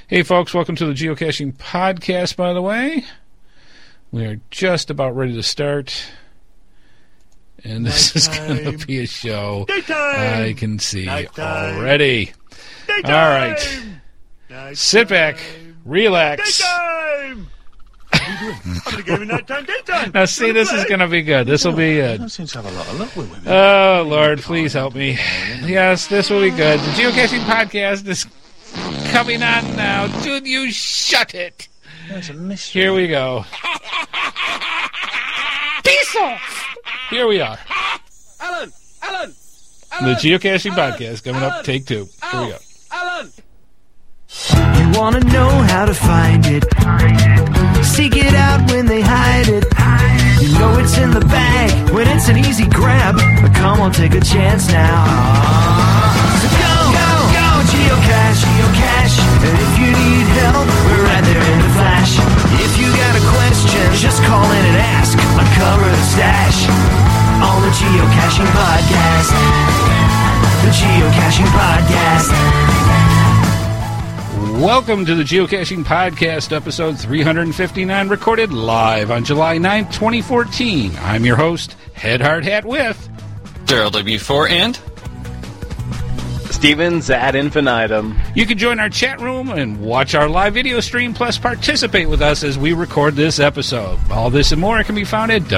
Hey, folks, welcome to the Geocaching Podcast, by the way. We are just about ready to start, and this is going to be a show I can see already. All right. Sit back, relax. Now, see, this is going to be good. This will be good. Oh, Lord, please help me. Yes, this will be good. The Geocaching Podcast is coming on now. Dude, you shut it. Here we go. Peace off. Here we are. Alan. The Geocaching Podcast coming up, take 2. Here we go. Alan. You want to know how to find it. Seek it out when they hide it. You know it's in the bag when it's an easy grab. But come on, take a chance now. So go, geocache. And if you need help, we're right there in a flash. If you got a question, just call in and ask. Uncover the stash on the Geocaching Podcast. The Geocaching Podcast. Welcome to the Geocaching Podcast, episode 359, recorded live on July 9th, 2014. I'm your host, Head Hard Hat with Daryl W4 and Stevens ad infinitum. You can join our chat room and watch our live video stream, plus participate with us as we record this episode. All this and more can be found at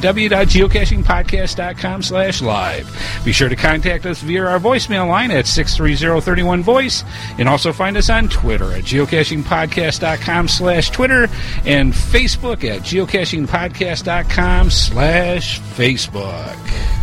www.geocachingpodcast.com/live. Be sure to contact us via our voicemail line at 630-31-VOICE, and also find us on Twitter at geocachingpodcast.com/Twitter and Facebook at geocachingpodcast.com/Facebook.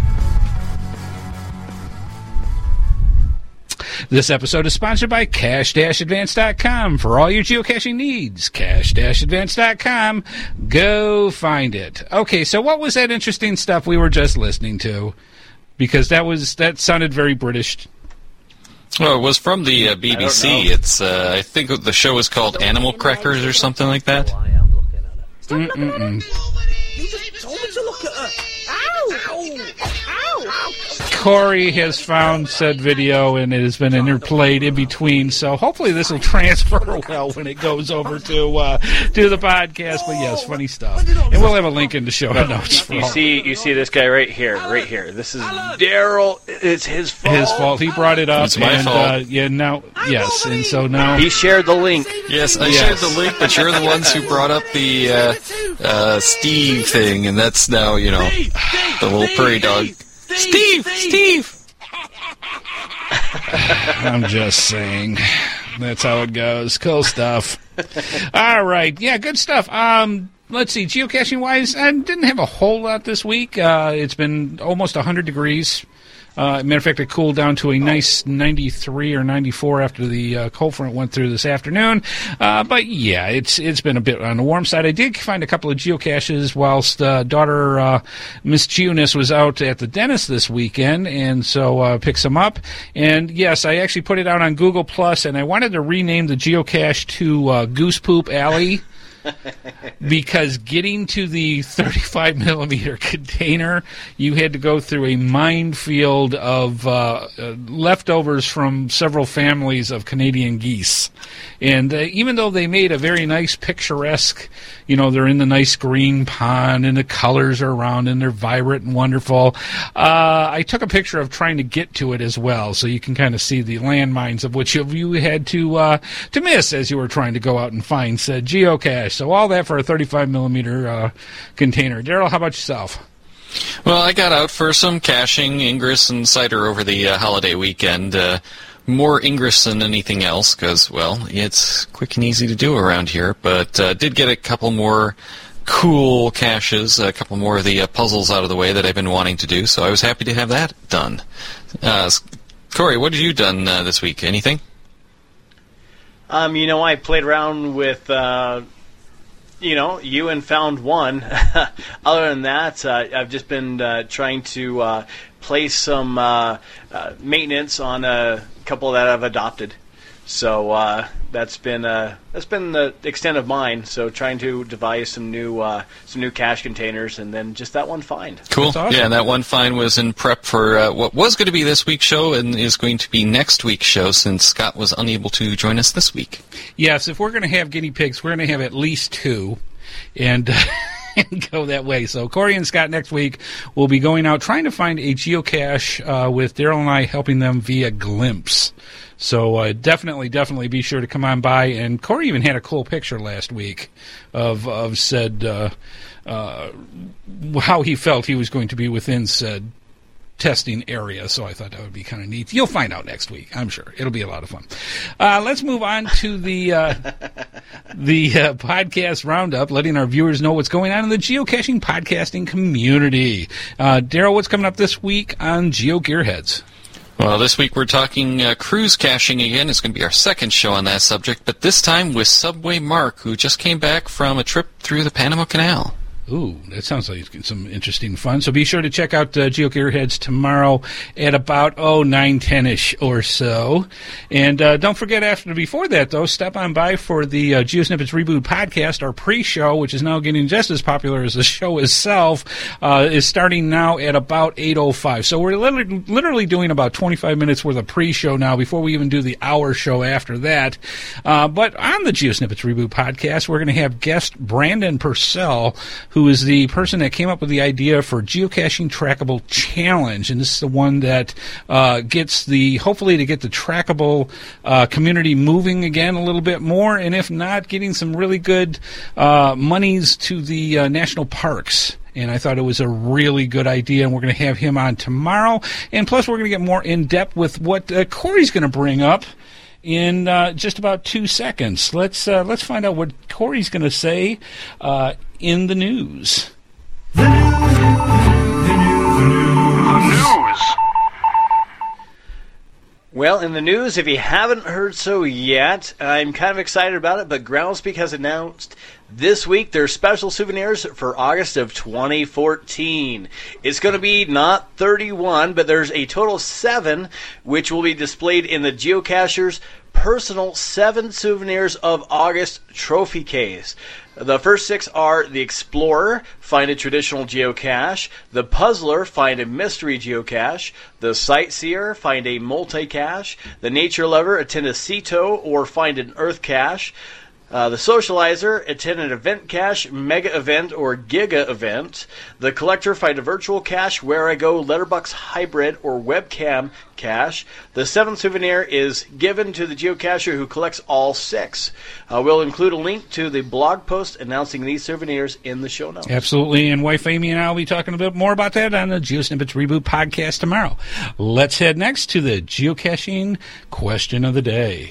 This episode is sponsored by Cache-Advance.com. For all your geocaching needs, Cache-Advance.com. Go find it. Okay, so what was that interesting stuff we were just listening to? Because that sounded very British. Well, it was from the BBC. It's I think the show was called Animal Crackers or something like that. You just told me to look at her. Ow! Corey has found said video, and it has been interplayed in between, so hopefully this will transfer well when it goes over to the podcast. But yes, funny stuff. And we'll have a link in the show notes. For You see this guy right here. This is Daryl. It's his fault. his fault. He brought it up. It's my fault. And so now He shared the link. Yes, I shared the link, but you're the ones who brought up the Steve thing, and that's now, the little prairie dog. Steve! I'm just saying. That's how it goes. Cool stuff. All right. Yeah, good stuff. Let's see. Geocaching-wise, I didn't have a whole lot this week. It's been almost 100 degrees. Matter of fact, it cooled down to a nice 93 or 94 after the cold front went through this afternoon. But yeah, it's been a bit on the warm side. I did find a couple of geocaches whilst daughter Miss Eunice was out at the dentist this weekend, and so picked some up. And yes, I actually put it out on Google Plus, and I wanted to rename the geocache to Goose Poop Alley. Because getting to the 35 millimeter container, you had to go through a minefield of leftovers from several families of Canadian geese. And even though they made a very nice picturesque, they're in the nice green pond and the colors are around and they're vibrant and wonderful, I took a picture of trying to get to it as well, so you can kind of see the landmines of which you had to miss as you were trying to go out and find said geocache. So all that for a 35 millimeter container. Daryl, how about yourself? Well, I got out for some caching, ingress, and cider over the holiday weekend. More ingress than anything else, because, well, it's quick and easy to do around here. But did get a couple more cool caches, a couple more of the puzzles out of the way that I've been wanting to do, so I was happy to have that done. Corey, what have you done this week? Anything? I played around with, you and found one. Other than that, I've just been trying to place some maintenance on a couple that I've adopted. So that's been the extent of mine. So trying to devise some new cache containers, and then just that one find. Cool. Awesome. Yeah, and that one find was in prep for what was going to be this week's show and is going to be next week's show, since Scott was unable to join us this week. Yes, if we're going to have guinea pigs, we're going to have at least 2, and go that way. So Corey and Scott next week will be going out trying to find a geocache with Daryl and I helping them via Glimpse. So definitely be sure to come on by. And Corey even had a cool picture last week of said how he felt he was going to be within said testing area. So I thought that would be kind of neat. You'll find out next week, I'm sure. It'll be a lot of fun. Let's move on to the podcast roundup, letting our viewers know what's going on in the geocaching podcasting community. Daryl, what's coming up this week on GeoGearheads? Well, this week we're talking cruise caching again. It's going to be our second show on that subject, but this time with Subway Mark, who just came back from a trip through the Panama Canal. Ooh, that sounds like some interesting fun. So be sure to check out GeoGearheads tomorrow at about 9:10ish or so. And don't forget, before that, though, step on by for the GeoSnippets Reboot podcast. Our pre-show, which is now getting just as popular as the show itself, is starting now at about 8:05. So we're literally doing about 25 minutes worth of pre-show now before we even do the hour show after that. But on the GeoSnippets Reboot podcast, we're going to have guest Brandon Purcell, who is the person that came up with the idea for Geocaching Trackable Challenge. And this is the one that hopefully to get the trackable community moving again a little bit more, and if not, getting some really good monies to the national parks. And I thought it was a really good idea, and we're going to have him on tomorrow. And plus, we're going to get more in-depth with what Corey's going to bring up in just about 2 seconds. Let's find out what Corey's going to say in the news. The news. Well, in the news, if you haven't heard so yet, I'm kind of excited about it, but Groundspeak has announced this week their special souvenirs for August of 2014. It's going to be not 31, but there's a total of 7, which will be displayed in the Geocachers' personal 7 Souvenirs of August trophy case. The first 6 are the Explorer, find a traditional geocache; the Puzzler, find a mystery geocache; the Sightseer, find a multi-cache; the Nature Lover, attend a Ceto or find an Earth cache; the Socializer, attend an event cache, mega event, or giga event; the Collector, find a virtual cache, Where I Go, Letterbox hybrid, or webcam cache. The 7th souvenir is given to the geocacher who collects all 6. We'll include a link to the blog post announcing these souvenirs in the show notes. Absolutely, and wife Amy and I will be talking a bit more about that on the GeoSnippets Reboot podcast tomorrow. Let's head next to the geocaching question of the day.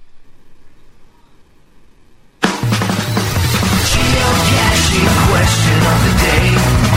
Geocaching question of the day.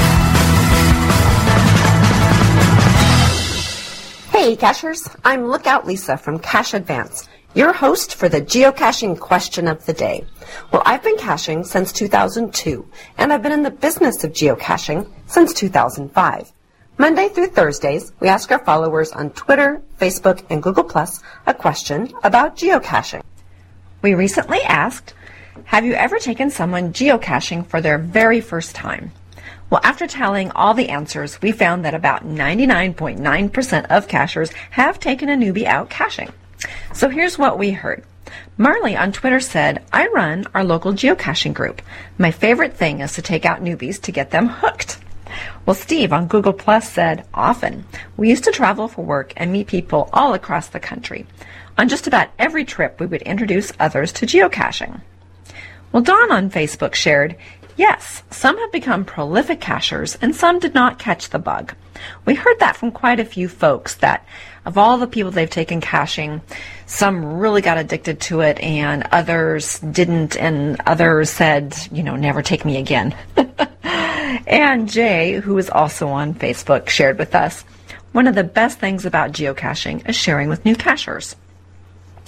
Hey, cachers. I'm Lookout Lisa from Cache Advance, your host for the geocaching question of the day. Well, I've been caching since 2002, and I've been in the business of geocaching since 2005. Monday through Thursdays, we ask our followers on Twitter, Facebook, and Google Plus a question about geocaching. We recently asked, have you ever taken someone geocaching for their very first time? Well, after tallying all the answers, we found that about 99.9% of cachers have taken a newbie out caching. So here's what we heard. Marley on Twitter said, I run our local geocaching group. My favorite thing is to take out newbies to get them hooked. Well, Steve on Google Plus said, often. We used to travel for work and meet people all across the country. On just about every trip, we would introduce others to geocaching. Well, Dawn on Facebook shared, yes, some have become prolific cachers and some did not catch the bug. We heard that from quite a few folks, that of all the people they've taken caching, some really got addicted to it and others didn't, and others said, never take me again. And Jay, who is also on Facebook, shared with us, one of the best things about geocaching is sharing with new cachers.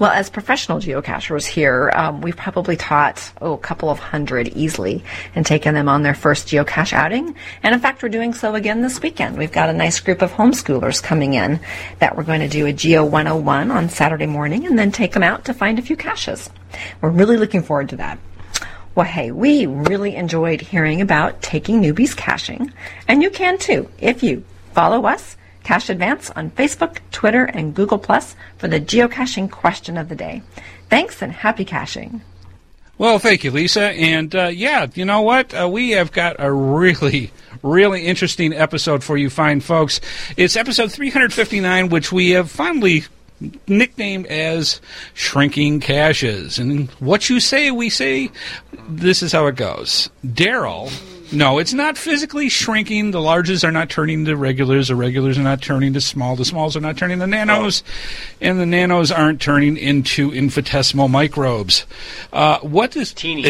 Well, as professional geocachers here, we've probably taught, a couple of hundred easily and taken them on their first geocache outing. And in fact, we're doing so again this weekend. We've got a nice group of homeschoolers coming in that we're going to do a Geo 101 on Saturday morning and then take them out to find a few caches. We're really looking forward to that. Well, hey, we really enjoyed hearing about taking newbies caching, and you can too if you follow us, Cache Advance, on Facebook, Twitter, and Google Plus for the geocaching question of the day. Thanks and happy caching. Well, thank you, Lisa. And, you know what? We have got a really, really interesting episode for you fine folks. It's episode 359, which we have finally nicknamed as Shrinking Caches. And what you say, we say. This is how it goes. Daryl, no, it's not physically shrinking. The larges are not turning to regulars. The regulars are not turning to small. The smalls are not turning to nanos. And the nanos aren't turning into infinitesimal microbes. What is... Teeny.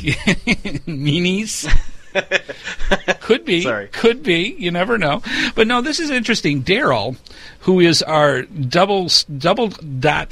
Meanies? Could be. Sorry. Could be. You never know. But no, this is interesting. Daryl, who is our double knot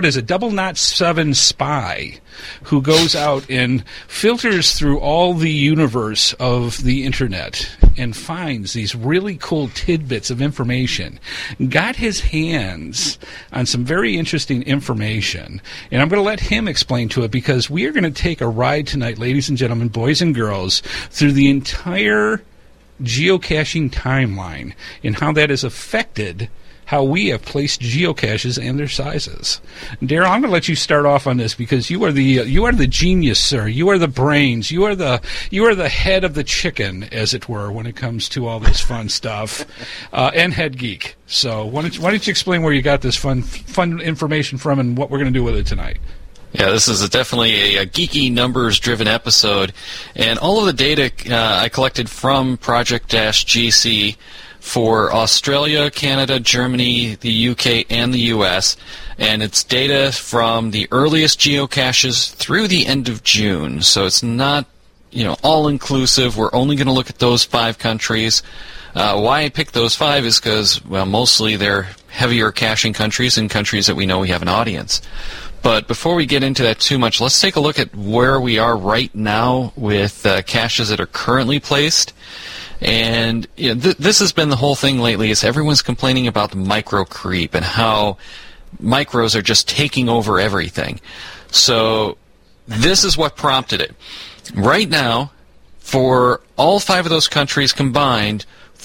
7 spy, who goes out and filters through all the universe of the internet and finds these really cool tidbits of information, got his hands on some very interesting information. And I'm going to let him explain to it, because we are going to take a ride tonight, ladies and gentlemen, boys and girls, through the entire geocaching timeline and how that has affected how we have placed geocaches and their sizes. Daryl, I'm going to let you start off on this, because you are the genius, sir. You are the brains. You are the head of the chicken, as it were, when it comes to all this fun stuff, and head geek. So why don't you explain where you got this fun information from and what we're going to do with it tonight? Yeah, this is definitely a geeky, numbers-driven episode, and all of the data I collected from Project-GC for Australia, Canada, Germany, the UK, and the US, and it's data from the earliest geocaches through the end of June. So it's not, all-inclusive. We're only going to look at those 5 countries. Why I picked those 5 is because, mostly they're heavier caching countries and countries that we know we have an audience. But before we get into that too much, let's take a look at where we are right now with caches that are currently placed. And this has been the whole thing lately, is everyone's complaining about the micro creep and how micros are just taking over everything. So this is what prompted it. Right now, for all 5 of those countries combined,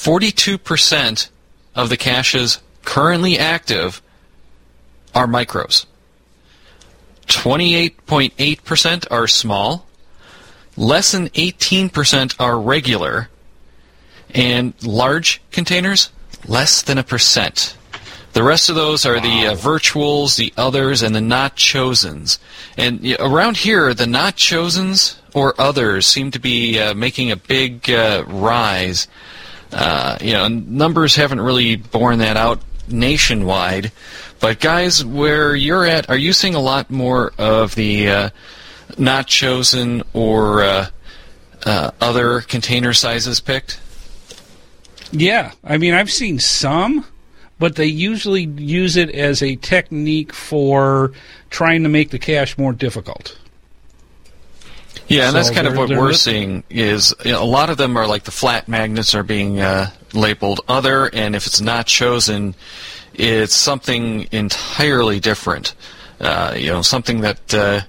42% of the caches currently active are micros. 28.8% are small. Less than 18% are regular. And large containers, less than 1%. The rest of those are the virtuals, the others, and the not chosens. And around here, the not chosens or others seem to be making a big rise. Numbers haven't really borne that out nationwide. But guys, where you're at, are you seeing a lot more of the not chosen or other container sizes picked? Yeah, I've seen some, but they usually use it as a technique for trying to make the cache more difficult. Yeah, and that's kind of what we're seeing is a lot of them are like the flat magnets are being labeled other, and if it's not chosen, it's something entirely different. Something that,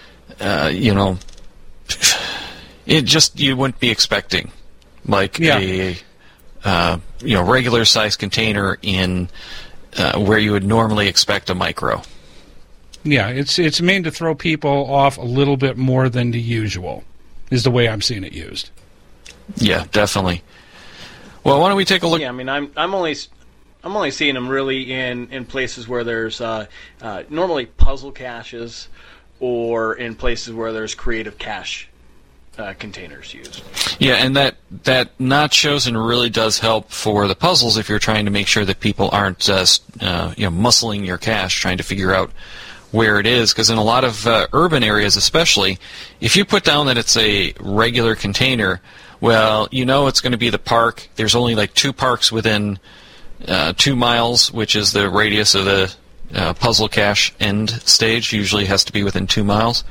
it just you wouldn't be expecting, like a regular size container in where you would normally expect a micro. Yeah, it's meant to throw people off a little bit more than the usual, is the way I'm seeing it used. Yeah, definitely. Well, why don't we take a look? Yeah, I'm only seeing them really in places where there's normally puzzle caches, or in places where there's creative cache containers used. Yeah, and that not chosen really does help for the puzzles if you're trying to make sure that people aren't muscling your cache trying to figure out where it is, because in a lot of urban areas especially, if you put down that it's a regular container, well, it's going to be the park. There's only like 2 parks within 2 miles, which is the radius of the puzzle cache end stage. Usually has to be within 2 miles.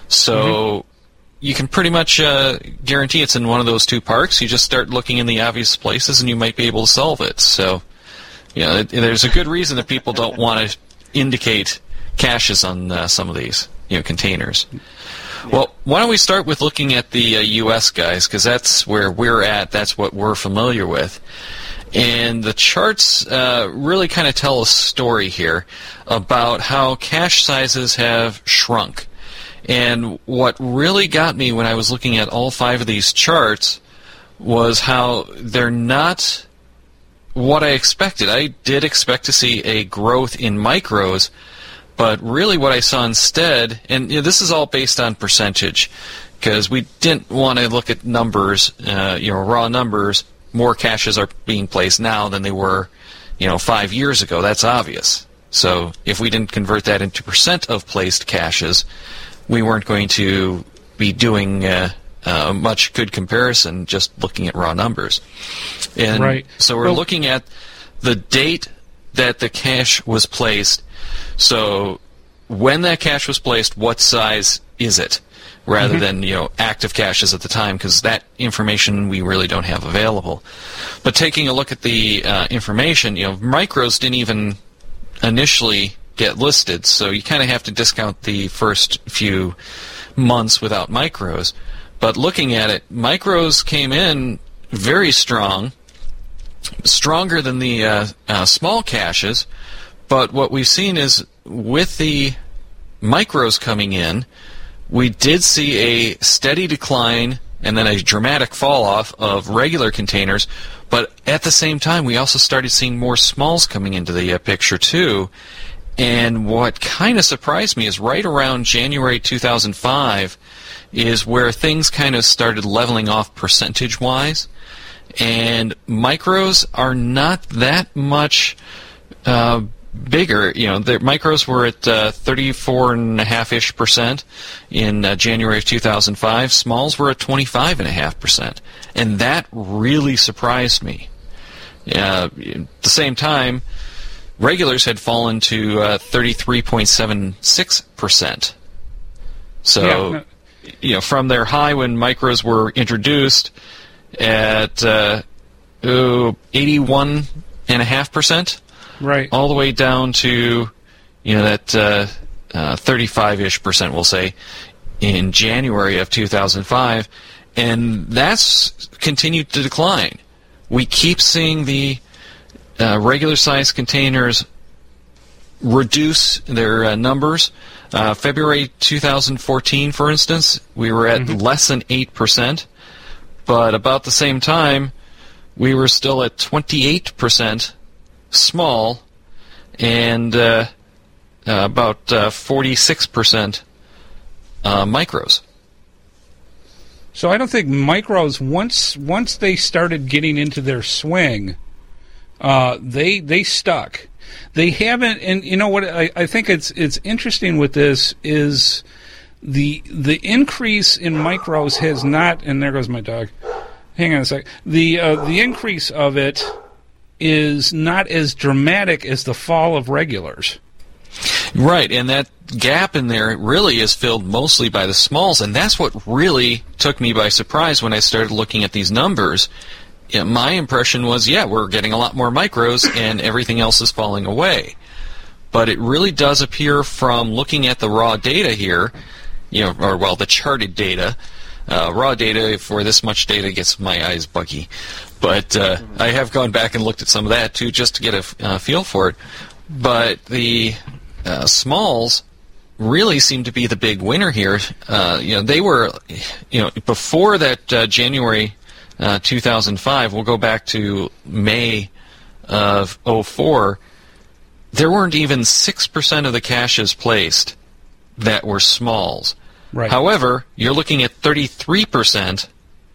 So you can pretty much guarantee it's in one of those two parks. You just start looking in the obvious places, and you might be able to solve it. So, there's a good reason that people don't want to indicate caches on some of these containers. Well, why don't we start with looking at the U.S. guys, because that's where we're at. That's what we're familiar with. And the charts really kind of tell a story here about how cache sizes have shrunk. And what really got me when I was looking at all 5 of these charts was how they're not what I expected. I did expect to see a growth in micros, but really what I saw instead, and this is all based on percentage, because we didn't want to look at numbers, raw numbers. More caches are being placed now than they were, 5 years ago. That's obvious. So if we didn't convert that into percent of placed caches, we weren't going to be doing much good comparison just looking at raw numbers. And so we're looking at the date that the cache was placed. So when that cache was placed, what size is it? Rather than active caches at the time, because that information we really don't have available. But taking a look at the information, micros didn't even initially get listed, so you kind of have to discount the first few months without micros. But looking at it, micros came in very strong, stronger than the small caches. But what we've seen is with the micros coming in, we did see a steady decline and then a dramatic fall-off of regular containers, but at the same time, we also started seeing more smalls coming into the picture, too. And what kind of surprised me is right around January 2005 is where things kind of started leveling off percentage-wise, and micros are not that much bigger. The micros were at 34.5-ish% in January of 2005. Smalls were at 25.5%, and that really surprised me. At the same time, regulars had fallen to 33.76%. So, from their high when micros were introduced at 81.5%. Right. All the way down to, that 35-ish%, we'll say, in January of 2005, and that's continued to decline. We keep seeing the regular-sized containers reduce their numbers. February 2014, for instance, we were at less than 8%, but about the same time, we were still at 28% small, and about 46% micros. So I don't think micros, once they started getting into their swing, they stuck. They haven't, and you know what? I think it's interesting with this is the increase in micros has not. And there goes my dog. Hang on a sec. The increase of it is not as dramatic as the fall of regulars. Right, and that gap in there really is filled mostly by the smalls, and that's what really took me by surprise when I started looking at these numbers. My impression was, we're getting a lot more micros and everything else is falling away. But it really does appear from looking at the raw data here, the charted data. Raw data for this much data gets my eyes buggy. But I have gone back and looked at some of that, too, just to get a feel for it. But the smalls really seem to be the big winner here. They were, before that January 2005, we'll go back to May of 2004, there weren't even 6% of the caches placed that were smalls. Right. However, you're looking at 33%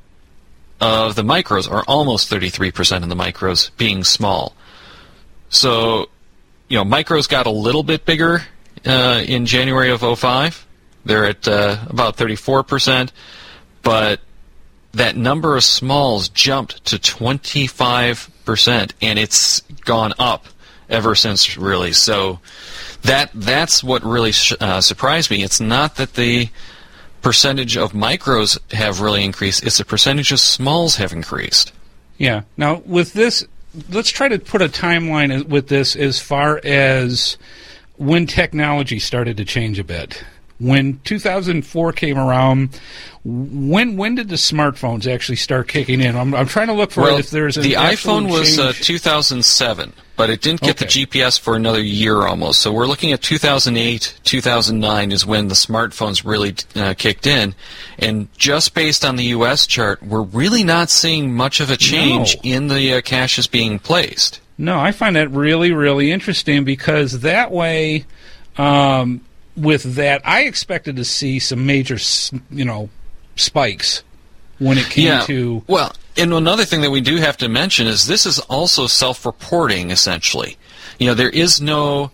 of the micros, or almost 33% of the micros, being small. So, micros got a little bit bigger in January of 2005. They're at about 34%, but that number of smalls jumped to 25%, and it's gone up ever since, really. So that's what really surprised me. It's not that the percentage of micros have really increased, it's the percentage of smalls have increased. Yeah. Now, with this, let's try to put a timeline with this as far as when technology started to change a bit. When 2004 came around, when did the smartphones actually start kicking in? I'm trying to look for it if there's an the absolute iPhone was change. 2007, but it didn't get the GPS for another year almost. So we're looking at 2008, 2009 is when the smartphones really kicked in. And just based on the U.S. chart, we're really not seeing much of a change in the caches being placed. No, I find that really, really interesting because that way, with that, I expected to see some major, spikes when it came to... Well, and another thing that we do have to mention is this is also self-reporting, essentially. There is no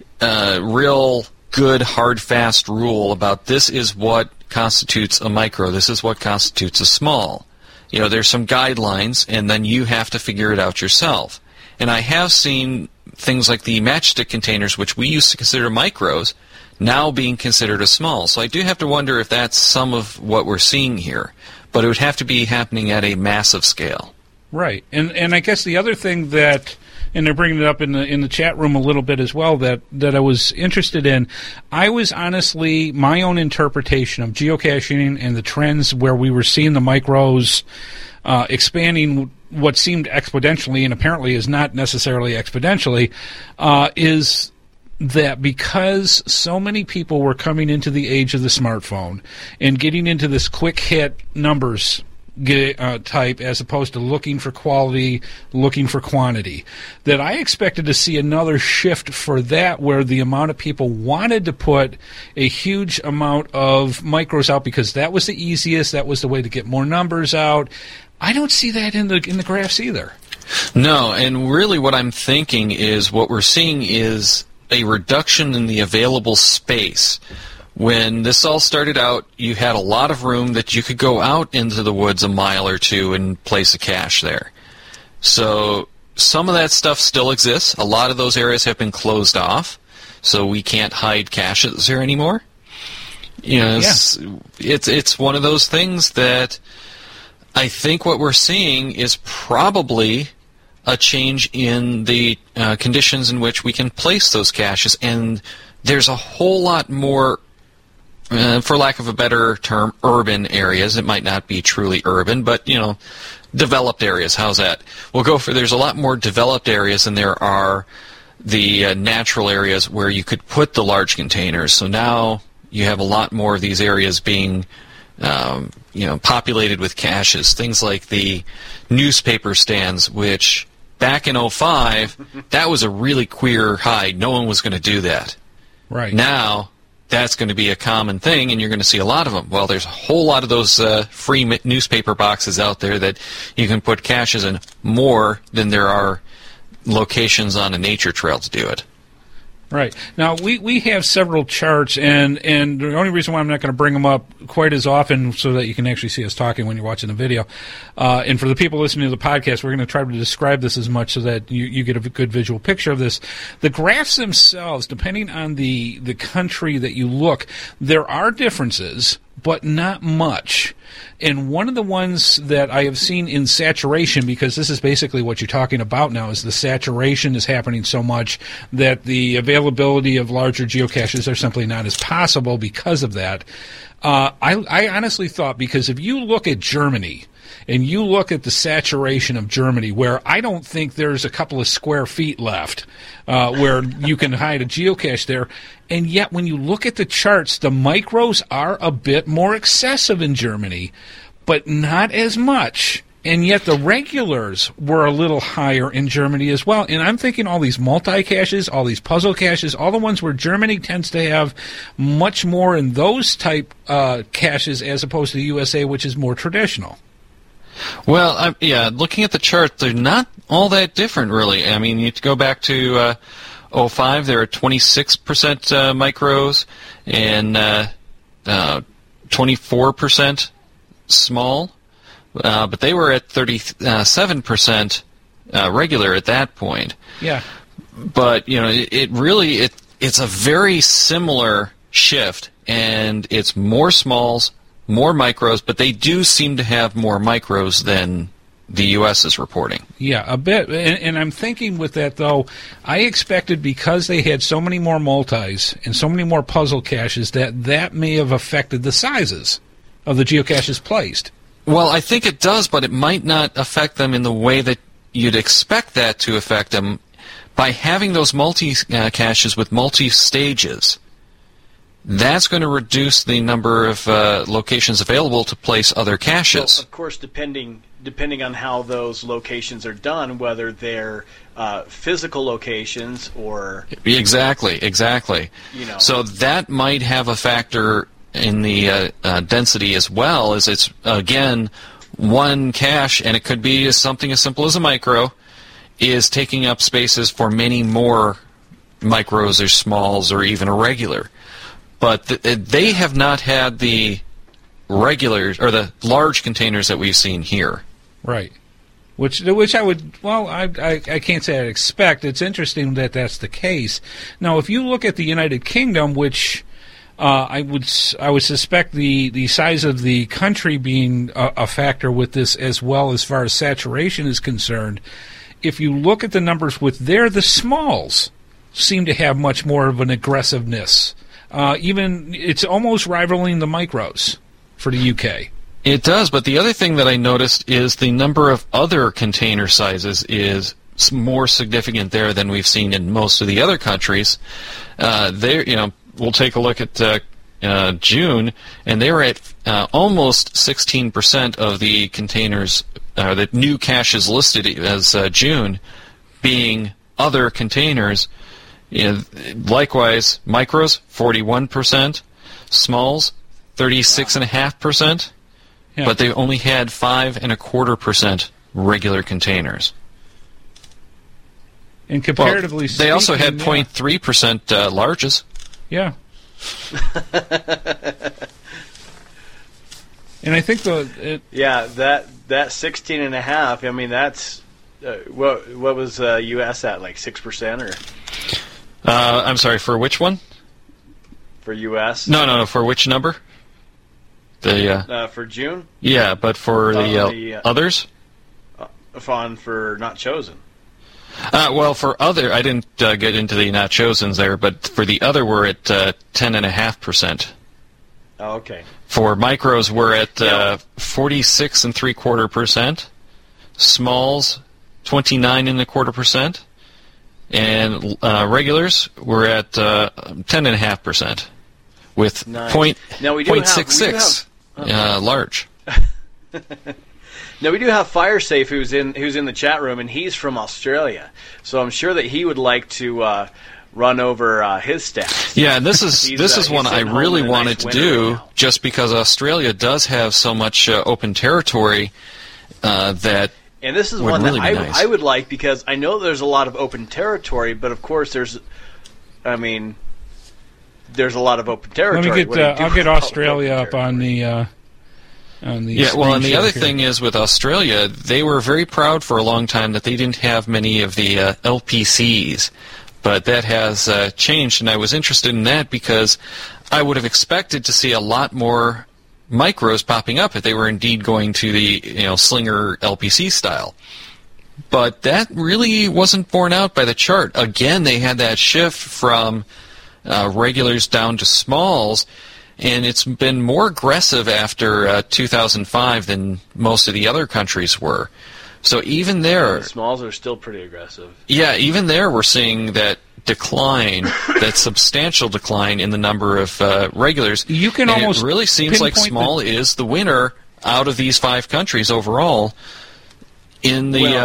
real good, hard, fast rule about this is what constitutes a micro, this is what constitutes a small. There's some guidelines, and then you have to figure it out yourself. And I have seen things like the matchstick containers, which we used to consider micros, now being considered a small. So I do have to wonder if that's some of what we're seeing here. But it would have to be happening at a massive scale. Right. And I guess the other thing that, and they're bringing it up in the chat room a little bit as well, that I was interested in, I was honestly, my own interpretation of geocaching and the trends where we were seeing the micros expanding what seemed exponentially, and apparently is not necessarily exponentially, is that because so many people were coming into the age of the smartphone and getting into this quick hit numbers type as opposed to looking for quality, looking for quantity, that I expected to see another shift for that where the amount of people wanted to put a huge amount of micros out because that was the easiest, that was the way to get more numbers out. I don't see that in the graphs either. No, and really what I'm thinking is what we're seeing is a reduction in the available space. When this all started out, you had a lot of room that you could go out into the woods a mile or two and place a cache there. So some of that stuff still exists. A lot of those areas have been closed off, so we can't hide caches there anymore. It's one of those things that I think what we're seeing is probably a change in the conditions in which we can place those caches, and there's a whole lot more, for lack of a better term, urban areas. It might not be truly urban, but, developed areas. How's that? There's a lot more developed areas than there are the natural areas where you could put the large containers. So now you have a lot more of these areas being populated with caches. Things like the newspaper stands, which back in 2005, that was a really queer hide. No one was going to do that. Right. Now, that's going to be a common thing, and you're going to see a lot of them. Well, there's a whole lot of those free newspaper boxes out there that you can put caches in, more than there are locations on a nature trail to do it. Right. Now, we have several charts, and the only reason why I'm not going to bring them up quite as often so that you can actually see us talking when you're watching the video, and for the people listening to the podcast, we're going to try to describe this as much so that you get a good visual picture of this. The graphs themselves, depending on the country that you look, there are differences, but not much. And one of the ones that I have seen in saturation, because this is basically what you're talking about now, is the saturation is happening so much that the availability of larger geocaches are simply not as possible because of that. I honestly thought, because if you look at Germany, and you look at the saturation of Germany, where I don't think there's a couple of square feet left where you can hide a geocache there, and yet when you look at the charts, the micros are a bit more excessive in Germany, but not as much. And yet the regulars were a little higher in Germany as well. And I'm thinking all these multi-caches, all these puzzle caches, all the ones where Germany tends to have much more in those type caches as opposed to the USA, which is more traditional. Well, looking at the chart, they're not all that different, really. I mean, you go back to 2005, there are 26% micros and 24% small, but they were at 37% regular at that point. Yeah. But it's a very similar shift, and it's more smalls, more micros, but they do seem to have more micros than the U.S. is reporting. Yeah, a bit. And I'm thinking with that, though, I expected because they had so many more multis and so many more puzzle caches that may have affected the sizes of the geocaches placed. Well, I think it does, but it might not affect them in the way that you'd expect that to affect them by having those multi-caches with multi-stages. That's going to reduce the number of locations available to place other caches. Well, of course, depending on how those locations are done, whether they're physical locations or... Exactly. So that might have a factor in the density as well, as it's, again, one cache, and it could be something as simple as a micro, is taking up spaces for many more micros or smalls or even a regular. But they have not had the regular or the large containers that we've seen here. Right. Which I would, well, I can't say I'd expect. It's interesting that that's the case. Now, if you look at the United Kingdom, which I would suspect the size of the country being a factor with this as well as far as saturation is concerned, if you look at the numbers the smalls seem to have much more of an aggressiveness. Even it's almost rivaling the micros for the UK. It does, but the other thing that I noticed is the number of other container sizes is more significant there than we've seen in most of the other countries. We'll take a look at June, and they were at almost 16% of the containers, the new caches listed as June, being other containers. Likewise, micros 41%, smalls 36.5%, but they only had 5.25% regular containers. And comparatively speaking, they also had 0.3% larges. Yeah. And I think that 16.5. I mean, that's what was U.S. at, like 6% or? I'm sorry, for which one? For U.S. No. For which number? For June. Yeah, but for the others. For not chosen. Well, for other, I didn't get into the not chosens there, but for the other, we're at 10.5%. Oh, okay. For micros, we're at 46.75%. Smalls, 29.25%. And regulars, we're at 10.5%, with nice. 0.66 large. Now we do have FireSafe who's in the chat room, and he's from Australia, so I'm sure that he would like to run over his stats. Yeah, this is one I really wanted to do, just because Australia does have so much open territory that. And this is one that I would like, because I know there's a lot of open territory, but of course there's a lot of open territory. I'll get Australia up on the. And the other thing is with Australia, they were very proud for a long time that they didn't have many of the LPCs, but that has changed, and I was interested in that because I would have expected to see a lot more micros popping up if they were indeed going to the Slinger LPC style. But that really wasn't borne out by the chart. Again, they had that shift from regulars down to smalls, and it's been more aggressive after 2005 than most of the other countries were. So even there... The smalls are still pretty aggressive. Yeah, even there we're seeing that decline, that substantial decline in the number of regulars. You can almost it really seems like small is the winner out of these 5 countries overall in the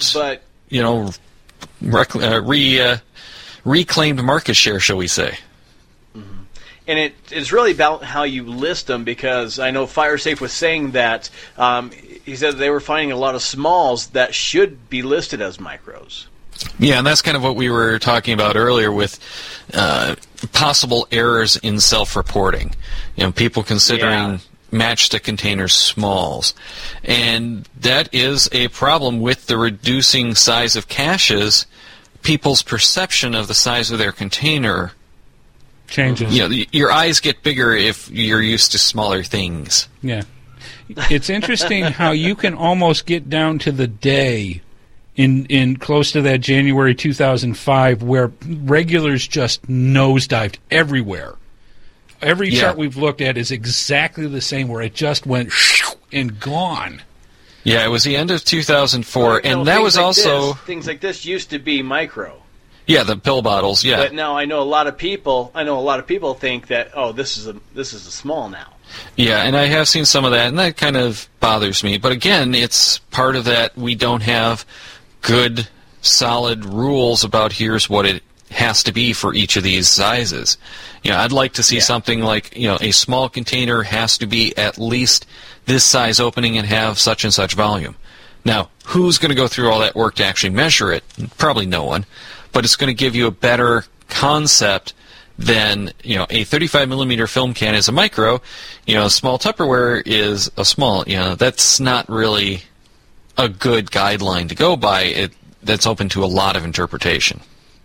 reclaimed market share, shall we say. And it's really about how you list them, because I know FireSafe was saying that he said they were finding a lot of smalls that should be listed as micros. Yeah, and that's kind of what we were talking about earlier with possible errors in self-reporting. People considering matchstick containers smalls. And that is a problem with the reducing size of caches people's perception of the size of their container changes. You know, your eyes get bigger if you're used to smaller things. Yeah. It's interesting how you can almost get down to the day in close to that January 2005 where regulars just nosedived everywhere. Every chart we've looked at is exactly the same, where it just went and gone. Yeah, it was the end of 2004, and that was also... Things like this used to be micro. Yeah, the pill bottles, yeah. But now I know a lot of people think that, oh, this is a small now. Yeah, and I have seen some of that, and that kind of bothers me. But again, it's part of that we don't have good, solid rules about here's what it has to be for each of these sizes. You know, I'd like to see something like, you know, a small container has to be at least this size opening and have such and such volume. Now, who's going to go through all that work to actually measure it? Probably no one. But it's going to give you a better concept than, you know, a 35 millimeter film can is a micro. You know, a small Tupperware is a small. You know, that's not really a good guideline to go by. That's open to a lot of interpretation.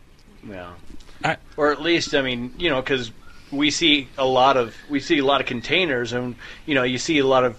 Yeah, or at least, I mean, you know, because we see a lot of containers, and you know, you see a lot of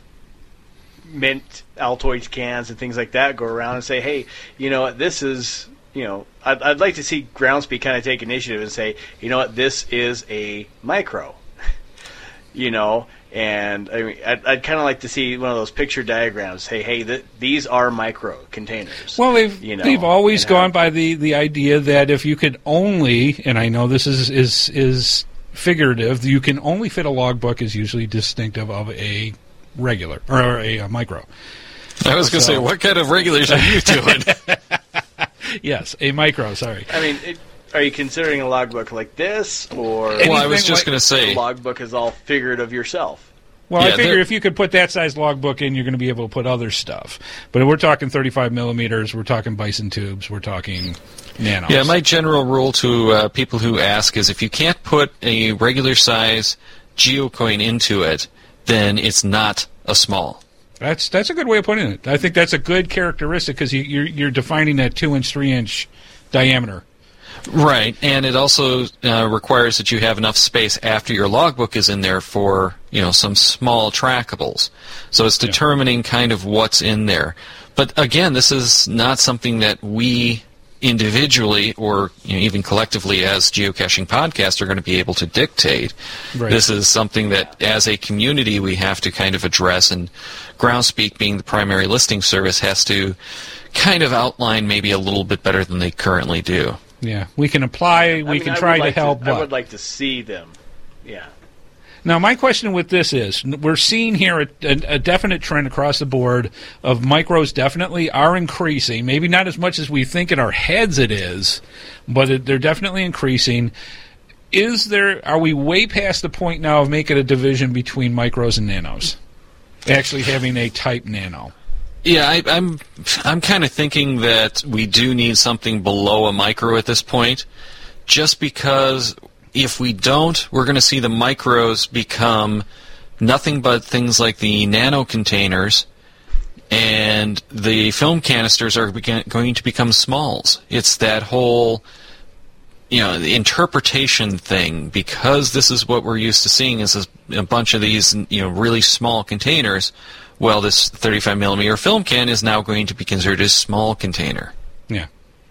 mint Altoids cans and things like that go around and say, hey, you know, this is, you know, I'd like to see Groundspeak kind of take initiative and say, you know what, this is a micro, you know. And I mean, I'd kind of like to see one of those picture diagrams. Say, hey, these are micro containers. Well, they've always gone by the idea that if you could only, and I know this is figurative, you can only fit a logbook is usually distinctive of a regular or a micro. I was going to say, what kind of regulars are you doing? Yes, a micro. Sorry. I mean. Are you considering a logbook like this, or... Well, I was just going to say... The logbook is all figurative yourself. Well, I figure if you could put that size logbook in, you're going to be able to put other stuff. But we're talking 35 millimeters, we're talking Bison tubes, we're talking nanos. Yeah, my general rule to people who ask is if you can't put a regular size geocoin into it, then it's not a small. That's a good way of putting it. I think that's a good characteristic because you're defining that 2-inch, 3-inch diameter. Right, and it also requires that you have enough space after your logbook is in there for, you know, some small trackables. So it's determining kind of what's in there. But again, this is not something that we individually or, you know, even collectively as geocaching podcasts are going to be able to dictate. Right. This is something that as a community we have to kind of address, and Groundspeak, being the primary listing service, has to kind of outline maybe a little bit better than they currently do. Yeah, we can apply, we can try to help. I would like to see them, yeah. Now, my question with this is, we're seeing here a definite trend across the board of micros definitely are increasing. Maybe not as much as we think in our heads it is, but they're definitely increasing. Are we way past the point now of making a division between micros and nanos? Actually having a type nano? Yeah, I'm kind of thinking that we do need something below a micro at this point, just because if we don't, we're going to see the micros become nothing but things like the nano containers, and the film canisters are going to become smalls. It's that whole, you know, the interpretation thing, because this is what we're used to seeing is a bunch of these, you know, really small containers. Well, this 35 millimeter film can is now going to be considered a small container. Yeah.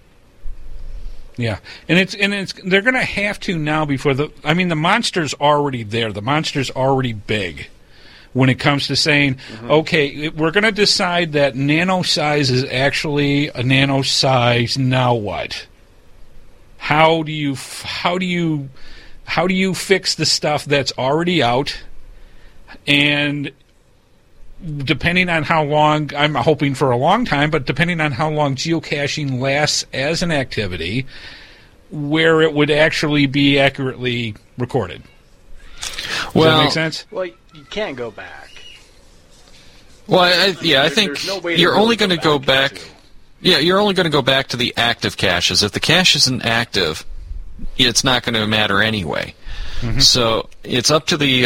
Yeah, and it's they're going to have to now before the monster's already there. The monster's already big when it comes to saying, okay, we're going to decide that nano size is actually a nano size. Now what? How do you fix the stuff that's already out? And depending on how long, I'm hoping for a long time, but depending on how long geocaching lasts as an activity, where it would actually be accurately recorded. Does that make sense? Well, you can't go back. Well, I think you're only going to go back. Yeah, you're only going to go back to the active caches. If the cache isn't active, it's not going to matter anyway. Mm-hmm. So it's up to the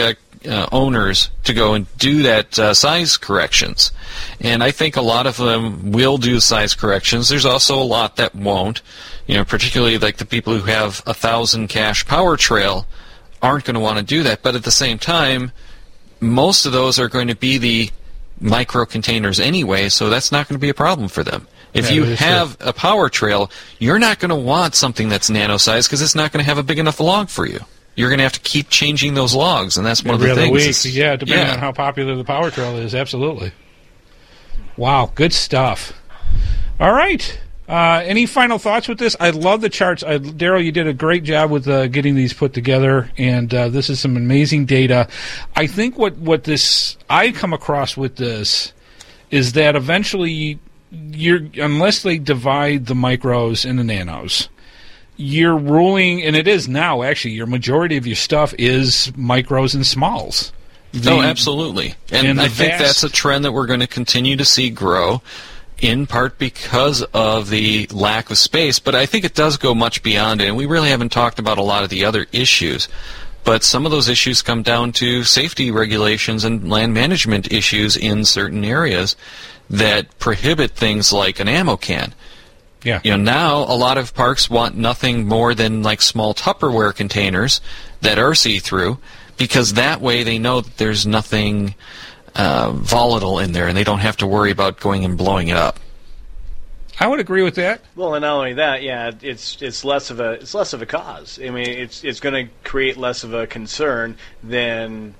owners to go and do that size corrections. And I think a lot of them will do size corrections. There's also a lot that won't. Particularly like the people who have 1,000 cache power trail aren't going to want to do that. But at the same time, most of those are going to be the micro containers anyway, so that's not going to be a problem for them. If you have a power trail, you're not going to want something that's nano-sized because it's not going to have a big enough log for you. You're going to have to keep changing those logs, and that's one of the things. Depending on how popular the power trail is, absolutely. Wow, good stuff. All right. Any final thoughts with this? I love the charts. Daryl, you did a great job with getting these put together, and this is some amazing data. I think what I come across with this is that eventually, unless they divide the micros and the nanos, you're ruling, and it is now actually, your majority of your stuff is micros and smalls. Absolutely. And I think that's a trend that we're going to continue to see grow, in part because of the lack of space, but I think it does go much beyond it, and we really haven't talked about a lot of the other issues. But some of those issues come down to safety regulations and land management issues in certain areas that prohibit things like an ammo can. Yeah. Now a lot of parks want nothing more than like small Tupperware containers that are see-through, because that way they know that there's nothing volatile in there, and they don't have to worry about going and blowing it up. I would agree with that. Well, and not only that, it's less of a cause. I mean, it's going to create less of a concern than,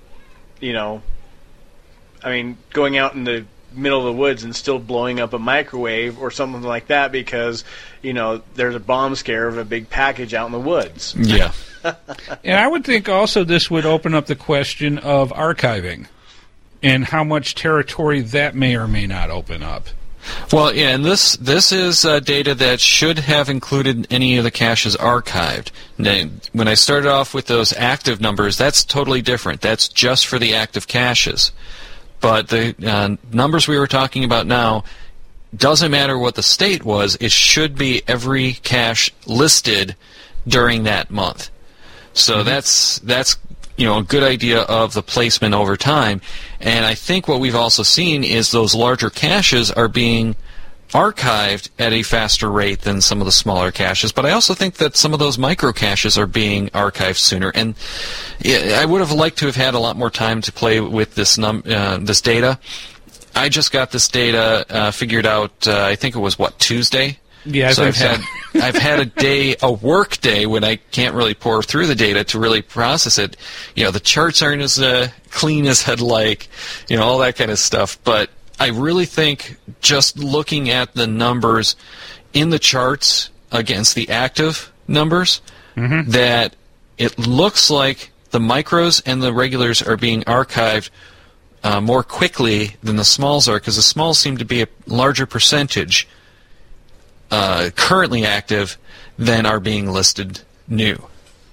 going out in the middle of the woods and still blowing up a microwave or something like that because, there's a bomb scare of a big package out in the woods. Yeah. And I would think also this would open up the question of archiving and how much territory that may or may not open up. Well, yeah, and this is data that should have included any of the caches archived. Now, when I started off with those active numbers, that's totally different. That's just for the active caches. But the numbers we were talking about now, doesn't matter what the state was, it should be every cache listed during that month. So that's a good idea of the placement over time. And I think what we've also seen is those larger caches are being archived at a faster rate than some of the smaller caches. But I also think that some of those micro caches are being archived sooner. And I would have liked to have had a lot more time to play with this data. I just got this data figured out, I think it was, Tuesday? Yeah, so I've had a work day when I can't really pour through the data to really process it. The charts aren't as clean as I'd like, all that kind of stuff. But I really think just looking at the numbers in the charts against the active numbers, that it looks like the micros and the regulars are being archived more quickly than the smalls are, because the smalls seem to be a larger percentage currently active than are being listed new.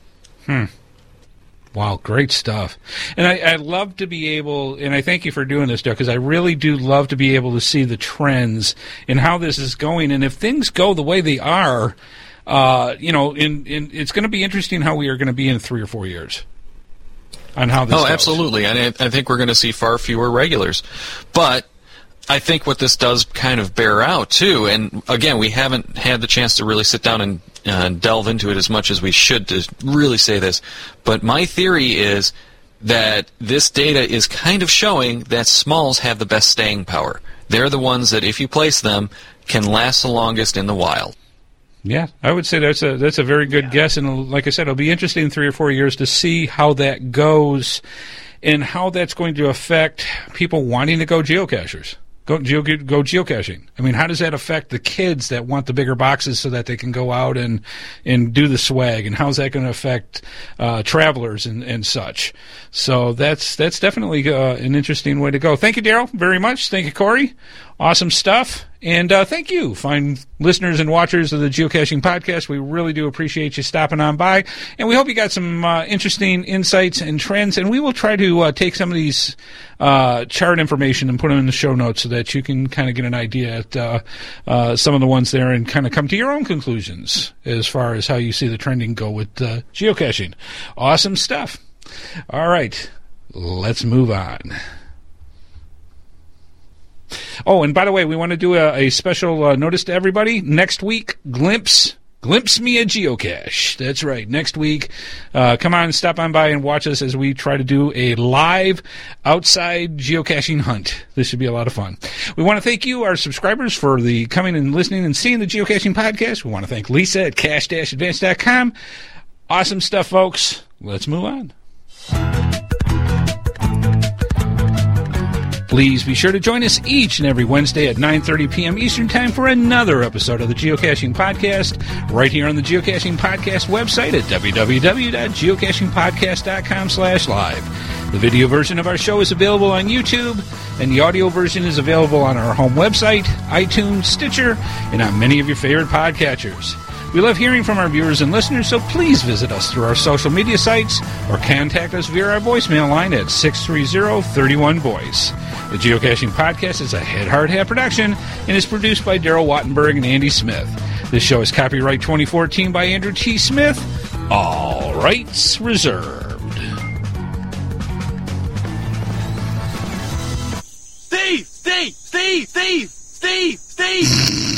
Wow, great stuff. And I'd love to be able, and I thank you for doing this, Doug, because I really do love to be able to see the trends and how this is going. And if things go the way they are, it's going to be interesting how we are going to be in 3 or 4 years on how this goes. Absolutely. And I think we're going to see far fewer regulars. But I think what this does kind of bear out, too, and again, we haven't had the chance to really sit down and delve into it as much as we should to really say this, but my theory is that this data is kind of showing that smalls have the best staying power. They're the ones that, if you place them, can last the longest in the wild. Yeah, I would say that's a very good guess, and like I said, it'll be interesting in 3 or 4 years to see how that goes and how that's going to affect people wanting to go geocachers. Go geocaching. I mean, how does that affect the kids that want the bigger boxes so that they can go out and do the swag? And how's that going to affect travelers and such? So that's definitely an interesting way to go. Thank you, Daryl, very much. Thank you, Corey. Awesome stuff. And thank you, fine listeners and watchers of the Geocaching Podcast. We really do appreciate you stopping on by. And we hope you got some interesting insights and trends. And we will try to take some of these chart information and put them in the show notes so that you can kind of get an idea at some of the ones there and kind of come to your own conclusions as far as how you see the trending go with geocaching. Awesome stuff. All right. let's move on. Oh, and by the way, we want to do a special notice to everybody. Next week, Glimpse me a geocache. That's right. Next week, come on, stop on by and watch us as we try to do a live outside geocaching hunt. This should be a lot of fun. We want to thank you, our subscribers, for the coming and listening and seeing the geocaching podcast. We want to thank Lisa at cache-advance.com. Awesome stuff, folks. Let's move on. Please be sure to join us each and every Wednesday at 9:30 p.m. Eastern Time for another episode of the Geocaching Podcast, right here on the Geocaching Podcast website at www.geocachingpodcast.com/live. The video version of our show is available on YouTube, and the audio version is available on our home website, iTunes, Stitcher, and on many of your favorite podcatchers. We love hearing from our viewers and listeners, so please visit us through our social media sites or contact us via our voicemail line at 630-31-VOICE. The Geocaching Podcast is a Head Hard Hat production and is produced by Daryl Wattenberg and Andy Smith. This show is copyright 2014 by Andrew T. Smith. All rights reserved. Steve!